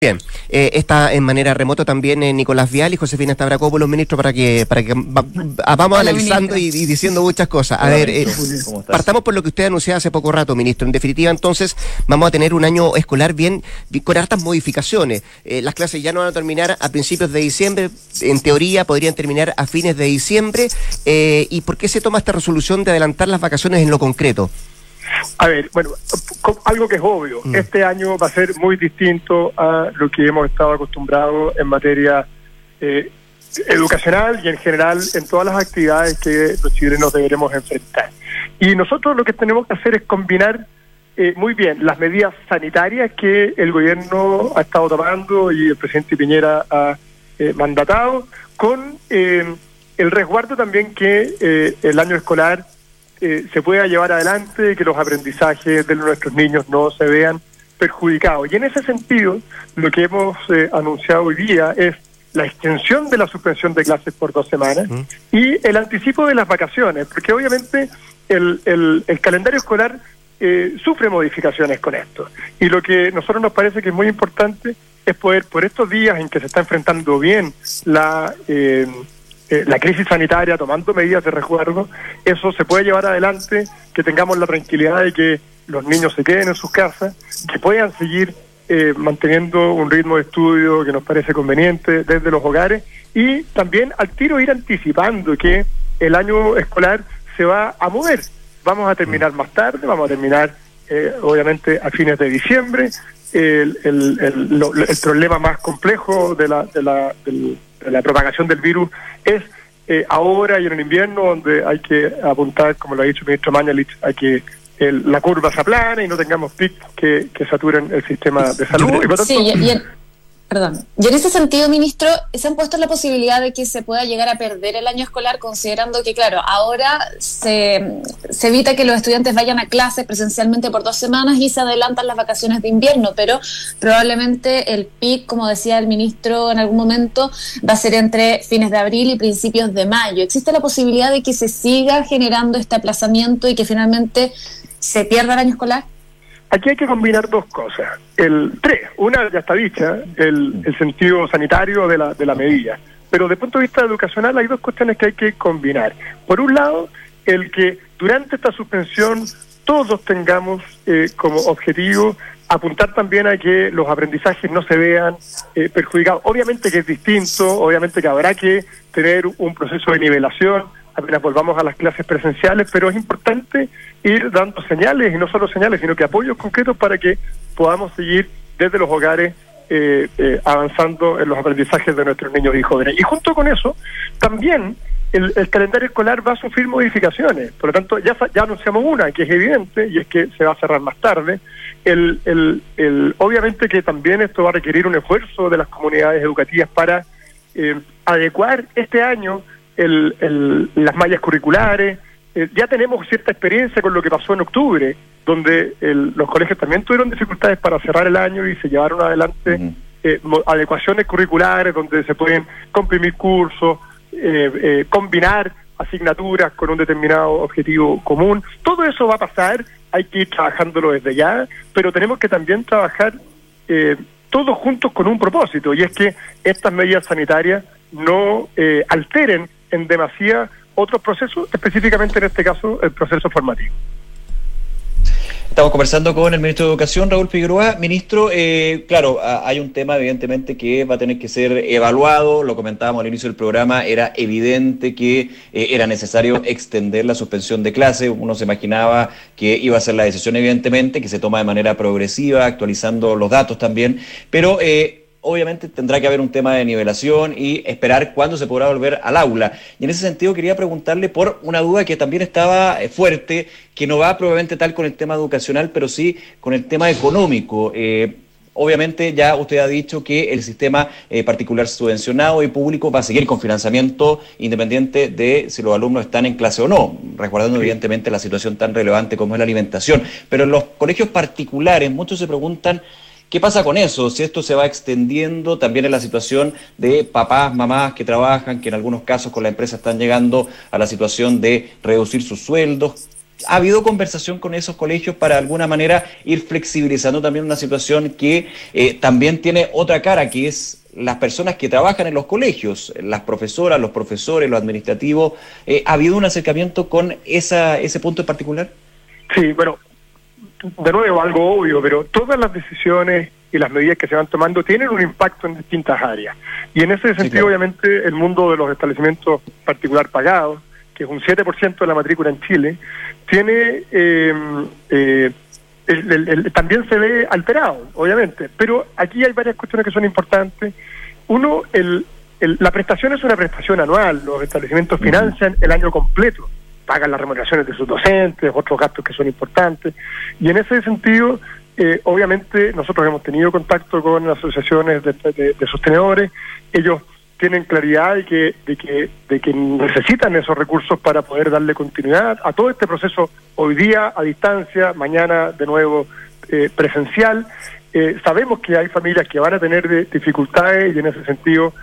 Bien, está en manera remota también Nicolás Vial y Josefina Stavrakopoulos, ministro, para que vamos analizando y diciendo muchas cosas. A ver, partamos por lo que usted anunció hace poco rato, ministro. En definitiva, entonces, vamos a tener un año escolar bien con hartas modificaciones. Las clases ya no van a terminar a principios de diciembre, en teoría podrían terminar a fines de diciembre. ¿Y por qué se toma esta resolución de adelantar las vacaciones en lo concreto? A ver, bueno, algo que es obvio, este año va a ser muy distinto a lo que hemos estado acostumbrados en materia educacional y en general en todas las actividades que los chilenos deberemos enfrentar. Y nosotros lo que tenemos que hacer es combinar muy bien las medidas sanitarias que el gobierno ha estado tomando y el presidente Piñera ha mandatado con el resguardo también que el año escolar se pueda llevar adelante, que los aprendizajes de nuestros niños no se vean perjudicados. Y en ese sentido, lo que hemos anunciado hoy día es la extensión de la suspensión de clases por 2 semanas y el anticipo de las vacaciones, porque obviamente el calendario escolar sufre modificaciones con esto. Y lo que a nosotros nos parece que es muy importante es poder, por estos días en que se está enfrentando bien la crisis sanitaria, tomando medidas de resguardo, eso se puede llevar adelante, que tengamos la tranquilidad de que los niños se queden en sus casas, que puedan seguir manteniendo un ritmo de estudio que nos parece conveniente desde los hogares, y también al tiro ir anticipando que el año escolar se va a mover. Vamos a terminar más tarde, vamos a terminar obviamente a fines de diciembre. El problema más complejo de la propagación del virus es ahora y en el invierno, donde hay que apuntar, como lo ha dicho el ministro Mañalich, a que la curva se aplane y no tengamos picos que saturen el sistema de salud. Y por tanto, y en ese sentido, ministro, ¿se han puesto la posibilidad de que se pueda llegar a perder el año escolar, considerando que, claro, ahora se evita que los estudiantes vayan a clases presencialmente por 2 semanas y se adelantan las vacaciones de invierno, pero probablemente el pic, como decía el ministro en algún momento, va a ser entre fines de abril y principios de mayo? ¿Existe la posibilidad de que se siga generando este aplazamiento y que finalmente se pierda el año escolar? Aquí hay que combinar 2 cosas. Una ya está dicha, el sentido sanitario de la medida. Pero desde el punto de vista educacional hay 2 cuestiones que hay que combinar. Por un lado, el que durante esta suspensión todos tengamos como objetivo apuntar también a que los aprendizajes no se vean perjudicados. Obviamente que es distinto, obviamente que habrá que tener un proceso de nivelación apenas volvamos a las clases presenciales, pero es importante ir dando señales, y no solo señales, sino que apoyos concretos para que podamos seguir desde los hogares avanzando en los aprendizajes de nuestros niños y jóvenes. Y junto con eso, también el calendario escolar va a sufrir modificaciones. Por lo tanto, ya anunciamos una, que es evidente, y es que se va a cerrar más tarde. Obviamente que también esto va a requerir un esfuerzo de las comunidades educativas para adecuar este año las mallas curriculares. Ya tenemos cierta experiencia con lo que pasó en octubre, donde los colegios también tuvieron dificultades para cerrar el año y se llevaron adelante adecuaciones curriculares donde se pueden comprimir cursos, combinar asignaturas con un determinado objetivo común. Todo eso va a pasar, hay que ir trabajándolo desde ya, pero tenemos que también trabajar todos juntos con un propósito, y es que estas medidas sanitarias no alteren en demasía otros procesos, específicamente en este caso el proceso formativo. Estamos conversando con el ministro de Educación, Raúl Figueroa. Ministro, claro, hay un tema evidentemente que va a tener que ser evaluado, lo comentábamos al inicio del programa, era evidente que era necesario extender la suspensión de clases. Uno se imaginaba que iba a ser la decisión evidentemente, que se toma de manera progresiva, actualizando los datos también, pero obviamente tendrá que haber un tema de nivelación y esperar cuándo se podrá volver al aula. Y en ese sentido quería preguntarle por una duda que también estaba fuerte, que no va probablemente tal con el tema educacional, pero sí con el tema económico. Obviamente ya usted ha dicho que el sistema particular subvencionado y público va a seguir con financiamiento independiente de si los alumnos están en clase o no, resguardando evidentemente la situación tan relevante como es la alimentación. Pero en los colegios particulares muchos se preguntan ¿qué pasa con eso? Si esto se va extendiendo también en la situación de papás, mamás que trabajan, que en algunos casos con la empresa están llegando a la situación de reducir sus sueldos. ¿Ha habido conversación con esos colegios para de alguna manera ir flexibilizando también una situación que también tiene otra cara, que es las personas que trabajan en los colegios, las profesoras, los profesores, los administrativos? ¿Ha habido un acercamiento con ese punto en particular? Sí, bueno, de nuevo algo obvio, pero todas las decisiones y las medidas que se van tomando tienen un impacto en distintas áreas. Y en ese sentido, sí, claro, obviamente, el mundo de los establecimientos particular pagados, que es un 7% de la matrícula en Chile, tiene también se ve alterado, obviamente. Pero aquí hay varias cuestiones que son importantes. Uno, la prestación es una prestación anual. Los establecimientos financian el año completo, pagan las remuneraciones de sus docentes, otros gastos que son importantes. Y en ese sentido, obviamente, nosotros hemos tenido contacto con asociaciones de sostenedores. Ellos tienen claridad de que necesitan esos recursos para poder darle continuidad a todo este proceso, hoy día a distancia, mañana de nuevo presencial. Sabemos que hay familias que van a tener dificultades, y en ese sentido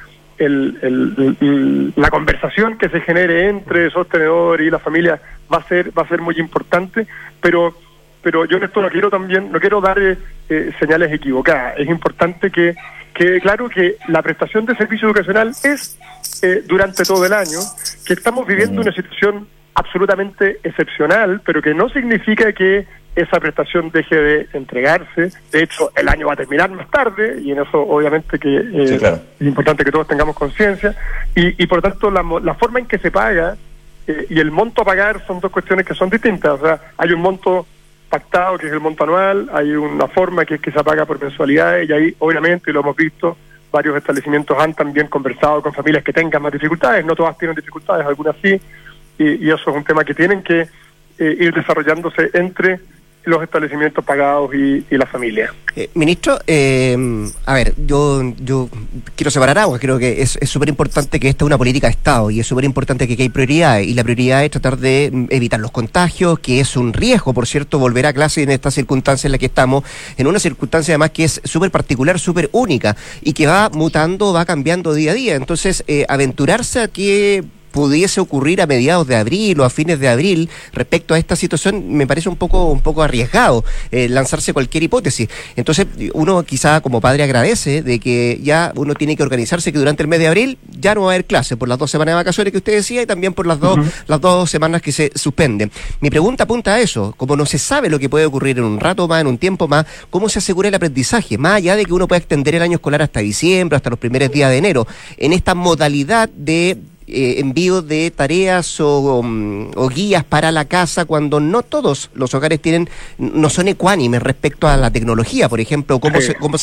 la conversación que se genere entre sostenedores y la familia va a ser muy importante, pero yo en esto no quiero dar señales equivocadas. Es importante que quede claro que la prestación de servicio educacional es durante todo el año, que estamos viviendo una situación absolutamente excepcional, pero que no significa que esa prestación deje de entregarse. De hecho, el año va a terminar más tarde, y en eso obviamente que sí, claro, es importante que todos tengamos conciencia, y por lo tanto la forma en que se paga y el monto a pagar son dos cuestiones que son distintas. O sea, hay un monto pactado, que es el monto anual, hay una forma que es que se paga por mensualidades, y ahí obviamente, y lo hemos visto, varios establecimientos han también conversado con familias que tengan más dificultades. No todas tienen dificultades, algunas sí, y eso es un tema que tienen que ir desarrollándose entre los establecimientos pagados y la familia. Ministro, a ver, yo quiero separar aguas. Creo que es súper importante que esta es una política de Estado, y es súper importante que hay prioridades, y la prioridad es tratar de evitar los contagios, que es un riesgo, por cierto, volver a clase en esta circunstancia en la que estamos, en una circunstancia además que es súper particular, súper única, y que va mutando, va cambiando día a día. Entonces, aventurarse a que pudiese ocurrir a mediados de abril o a fines de abril respecto a esta situación me parece un poco arriesgado, lanzarse cualquier hipótesis. Entonces uno quizá como padre agradece de que ya uno tiene que organizarse, que durante el mes de abril ya no va a haber clase por las 2 semanas de vacaciones que usted decía, y también por las dos semanas que se suspenden. Mi pregunta apunta a eso: como no se sabe lo que puede ocurrir en un rato más, en un tiempo más, ¿cómo se asegura el aprendizaje? Más allá de que uno pueda extender el año escolar hasta diciembre, hasta los primeros días de enero, en esta modalidad de envío de tareas o guías para la casa, cuando no todos los hogares no son ecuánimes respecto a la tecnología, por ejemplo, cómo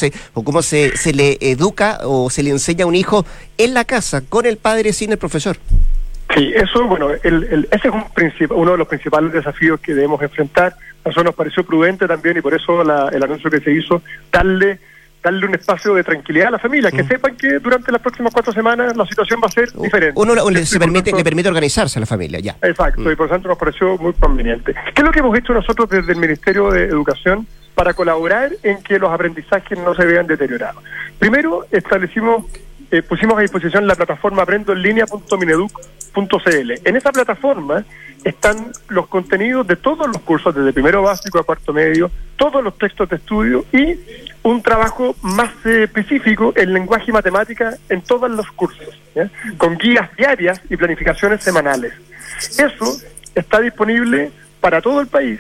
se le educa o se le enseña a un hijo en la casa con el padre sin el profesor. Sí, eso, bueno, ese es uno de los principales desafíos que debemos enfrentar. A nosotros nos pareció prudente también, y por eso el anuncio que se hizo, darle un espacio de tranquilidad a la familia, que sepan que durante las próximas 4 semanas la situación va a ser diferente. Le permite organizarse a la familia, ya. Exacto, y por lo tanto nos pareció muy conveniente. ¿Qué es lo que hemos hecho nosotros desde el Ministerio de Educación para colaborar en que los aprendizajes no se vean deteriorados? Primero, pusimos a disposición la plataforma aprendoenlinea.mineduc.cl. En esa plataforma están los contenidos de todos los cursos, desde primero básico a cuarto medio, todos los textos de estudio, y un trabajo más específico en lenguaje y matemática en todos los cursos, ¿ya? Con guías diarias y planificaciones semanales. Eso está disponible para todo el país,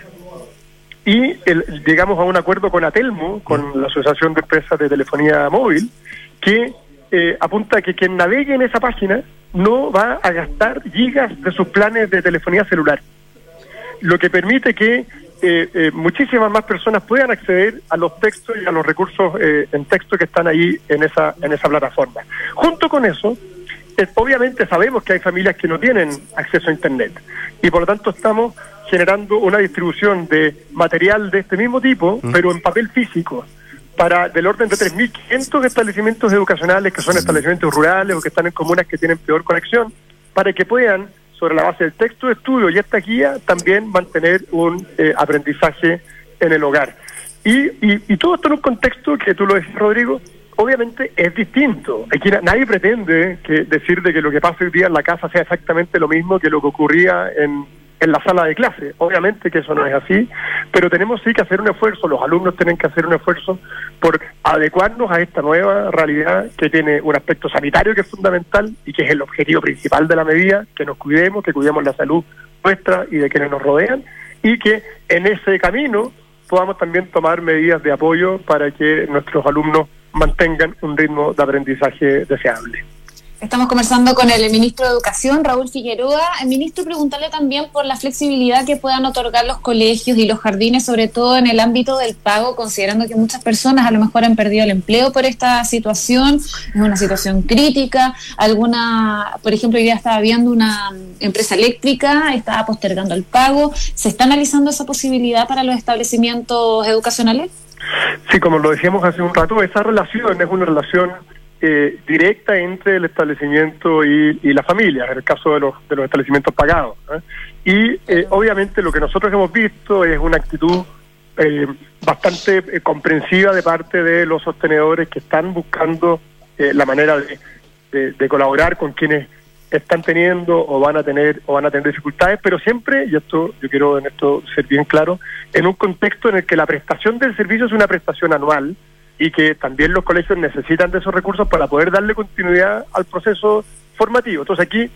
y llegamos a un acuerdo con Atelmo, con la Asociación de Empresas de Telefonía Móvil, que apunta a que quien navegue en esa página no va a gastar gigas de sus planes de telefonía celular, lo que permite que muchísimas más personas puedan acceder a los textos y a los recursos en texto que están ahí en esa plataforma. Junto con eso, obviamente sabemos que hay familias que no tienen acceso a Internet, y por lo tanto estamos generando una distribución de material de este mismo tipo, pero en papel físico, para del orden de 3.500 establecimientos educacionales que son establecimientos rurales o que están en comunas que tienen peor conexión, para que puedan, sobre la base del texto de estudio y esta guía, también mantener un aprendizaje en el hogar. Y todo esto en un contexto que tú lo decís, Rodrigo, obviamente es distinto. Aquí nadie pretende decir de que lo que pasa hoy día en la casa sea exactamente lo mismo que lo que ocurría en en la sala de clase. Obviamente que eso no es así, pero tenemos sí que hacer un esfuerzo, los alumnos tienen que hacer un esfuerzo por adecuarnos a esta nueva realidad que tiene un aspecto sanitario que es fundamental y que es el objetivo principal de la medida, que nos cuidemos, que cuidemos la salud nuestra y de quienes nos rodean, y que en ese camino podamos también tomar medidas de apoyo para que nuestros alumnos mantengan un ritmo de aprendizaje deseable. Estamos conversando con el ministro de Educación, Raúl Figueroa. Ministro, preguntarle también por la flexibilidad que puedan otorgar los colegios y los jardines, sobre todo en el ámbito del pago, considerando que muchas personas a lo mejor han perdido el empleo por esta situación. Es una situación crítica. Por ejemplo, hoy día estaba viendo una empresa eléctrica, estaba postergando el pago. ¿Se está analizando esa posibilidad para los establecimientos educacionales? Sí, como lo decíamos hace un rato, esa relación es una relación directa entre el establecimiento y la familia, en el caso de los establecimientos pagados, ¿eh? Y obviamente lo que nosotros hemos visto es una actitud bastante comprensiva de parte de los sostenedores que están buscando la manera de colaborar con quienes están teniendo o van a tener dificultades, pero siempre, y esto yo quiero en esto ser bien claro, en un contexto en el que la prestación del servicio es una prestación anual y que también los colegios necesitan de esos recursos para poder darle continuidad al proceso formativo. Entonces aquí,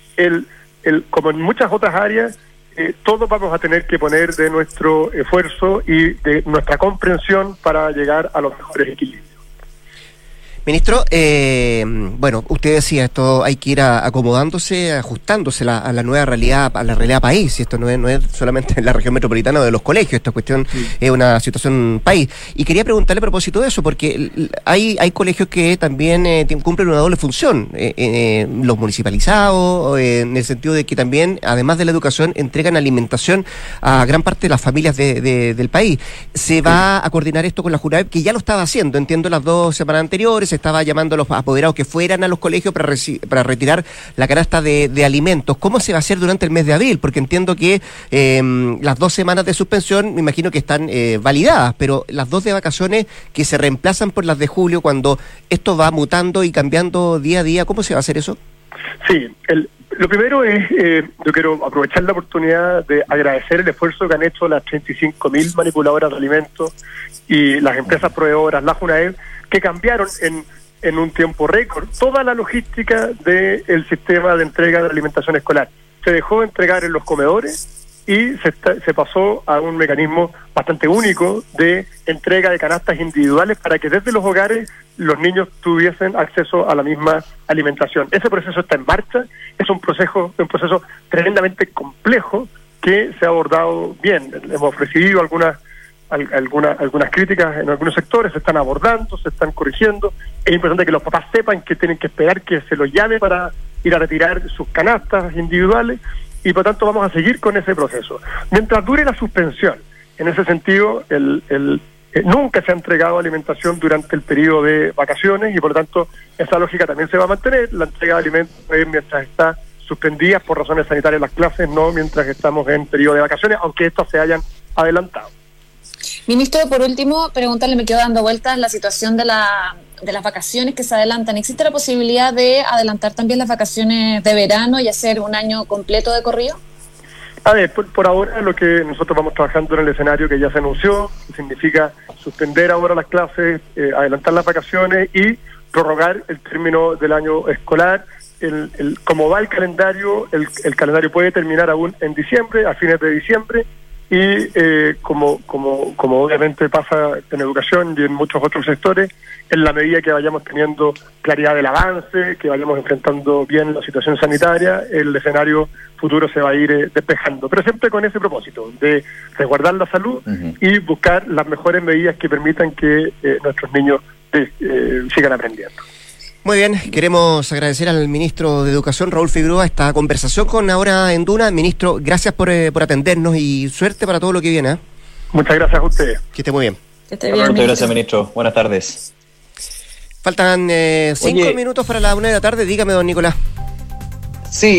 como en muchas otras áreas, todos vamos a tener que poner de nuestro esfuerzo y de nuestra comprensión para llegar a los mejores equilibrios. Ministro, bueno, usted decía, esto hay que ir acomodándose, ajustándose a la nueva realidad, a la realidad país, y esto no es solamente en la región metropolitana de los colegios, esta cuestión es una situación país. Y quería preguntarle a propósito de eso, porque hay colegios que también cumplen una doble función, los municipalizados, en el sentido de que también, además de la educación, entregan alimentación a gran parte de las familias del país. ¿Se va a coordinar esto con la Junaep, que ya lo estaba haciendo, entiendo, las 2 semanas anteriores? Se estaba llamando a los apoderados que fueran a los colegios para retirar la canasta de alimentos. ¿Cómo se va a hacer durante el mes de abril? Porque entiendo que las 2 semanas de suspensión, me imagino que están validadas, pero las 2 de vacaciones que se reemplazan por las de julio, cuando esto va mutando y cambiando día a día, ¿cómo se va a hacer eso? Sí, lo primero es, yo quiero aprovechar la oportunidad de agradecer el esfuerzo que han hecho las 35.000 manipuladoras de alimentos y las empresas proveedoras, la Junaep, que cambiaron en un tiempo récord toda la logística del sistema de entrega de alimentación escolar. Se dejó de entregar en los comedores y se pasó a un mecanismo bastante único de entrega de canastas individuales para que desde los hogares los niños tuviesen acceso a la misma alimentación. Ese proceso está en marcha, es un proceso tremendamente complejo que se ha abordado bien. Hemos recibido algunas críticas en algunos sectores, se están abordando, se están corrigiendo. Es importante que los papás sepan que tienen que esperar que se los llame para ir a retirar sus canastas individuales, y por tanto vamos a seguir con ese proceso. Mientras dure la suspensión, en ese sentido, nunca se ha entregado alimentación durante el periodo de vacaciones, y por lo tanto esa lógica también se va a mantener. La entrega de alimentos mientras está suspendidas por razones sanitarias las clases, no mientras estamos en periodo de vacaciones, aunque estas se hayan adelantado. Ministro, por último, preguntarle, me quedo dando vueltas la situación de las vacaciones que se adelantan. ¿Existe la posibilidad de adelantar también las vacaciones de verano y hacer un año completo de corrido? A ver, por ahora lo que nosotros vamos trabajando en el escenario que ya se anunció, que significa suspender ahora las clases, adelantar las vacaciones y prorrogar el término del año escolar. Como va el calendario, el calendario puede terminar aún en diciembre, a fines de diciembre, y como obviamente pasa en educación y en muchos otros sectores, en la medida que vayamos teniendo claridad del avance, que vayamos enfrentando bien la situación sanitaria, el escenario futuro se va a ir despejando, pero siempre con ese propósito de resguardar la salud y buscar las mejores medidas que permitan que nuestros niños sigan aprendiendo. Muy bien, queremos agradecer al ministro de Educación, Raúl Figueroa, esta conversación con Ahora en Duna. Ministro, gracias por atendernos y suerte para todo lo que viene, ¿eh? Muchas gracias a ustedes. Que esté muy bien. Que esté bien. Muchas gracias, ministro. Buenas tardes. Faltan 5 minutos para la 1 de la tarde. Dígame, don Nicolás. Sí.